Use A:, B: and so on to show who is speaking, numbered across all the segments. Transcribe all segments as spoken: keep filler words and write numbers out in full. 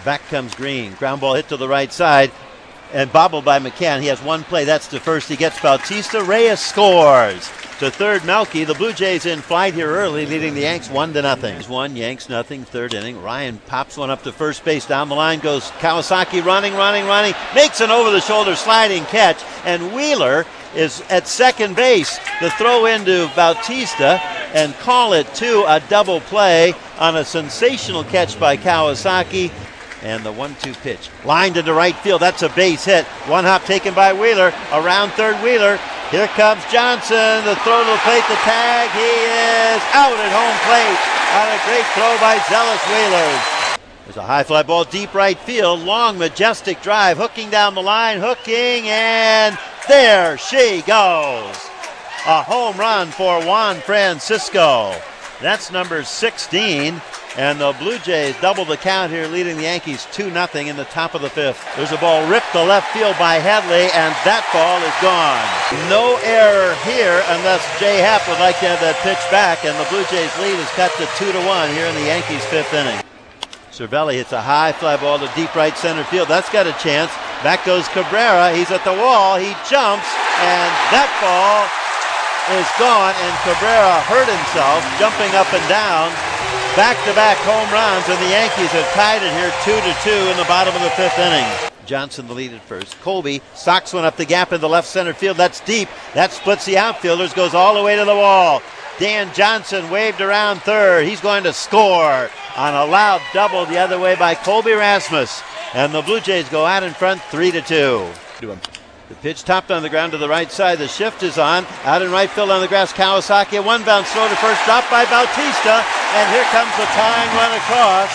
A: Back comes Green. Ground ball hit to the right side and bobbled by McCann. He has one play. That's to first. He gets Bautista. Reyes scores. To third, Melky. The Blue Jays in flight here early, leading the Yanks one to nothing. One, Yanks nothing, third inning. Ryan pops one up to first base. Down the line goes Kawasaki running, running, running. Makes an over-the-shoulder sliding catch. And Wheeler is at second base. The throw into Bautista and call it to a double play on a sensational catch by Kawasaki. And the one two pitch. Lined into right field. That's a base hit. One hop taken by Wheeler. Around third, Wheeler. Here comes Johnson. The throw to the plate. The tag. He is out at home plate on a great throw by Zealous Wheeler. There's a high fly ball deep right field. Long, majestic drive. Hooking down the line. Hooking. And there she goes. A home run for Juan Francisco. That's number sixteen. And the Blue Jays double the count here, leading the Yankees two nothing in the top of the fifth. There's a ball ripped to left field by Headley, and that ball is gone. No error here unless Jay Happ would like to have that pitch back, and the Blue Jays lead is cut to two to one here in the Yankees' fifth inning. Cervelli hits a high fly ball to deep right center field. That's got a chance. Back goes Cabrera. He's at the wall. He jumps, and that ball is gone, and Cabrera hurt himself jumping up and down. Back-to-back home runs, and the Yankees have tied it here two to two in the bottom of the fifth inning. Johnson the lead at first. Colby socks one up the gap in the left center field. That's deep. That splits the outfielders, goes all the way to the wall. Dan Johnson waved around third. He's going to score on a loud double the other way by Colby Rasmus. And the Blue Jays go out in front three to two. The pitch topped on the ground to the right side. The shift is on. Out in right field on the grass, Kawasaki. A one bounce throw to first, dropped by Bautista. And here comes the tying run across.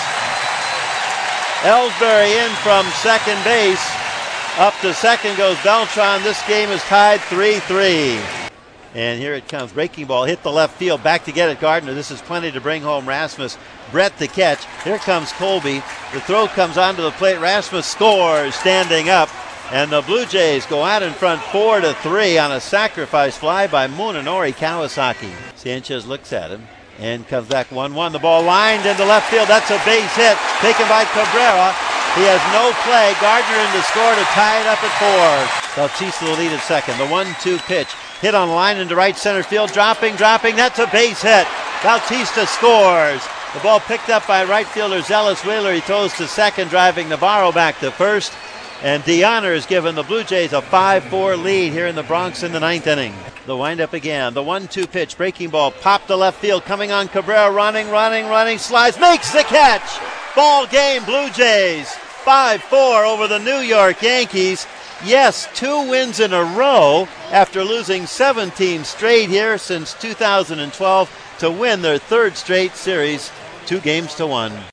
A: Ellsbury in from second base. Up to second goes Beltran. This game is tied three three. And here it comes. Breaking ball hit the left field. Back to get it, Gardner. This is plenty to bring home Rasmus. Brett the catch. Here comes Colby. The throw comes onto the plate. Rasmus scores standing up. And the Blue Jays go out in front four to three on a sacrifice fly by Munenori Kawasaki. Sanchez looks at him and comes back one one. The ball lined into left field. That's a base hit taken by Cabrera. He has no play. Gardner in to score to tie it up at four. Bautista the lead at second. The one two pitch hit on the line into right center field. Dropping, dropping. That's a base hit. Bautista scores. The ball picked up by right fielder Zealous Wheeler. He throws to second, driving Navarro back to first. And DeHonor has given the Blue Jays a five four lead here in the Bronx in the ninth inning. The windup again. The one two pitch. Breaking ball. Popped to left field. Coming on Cabrera. Running, running, running. Slides. Makes the catch. Ball game, Blue Jays. five four over the New York Yankees. Yes, two wins in a row after losing seventeen straight here since two thousand twelve to win their third straight series. Two games to one.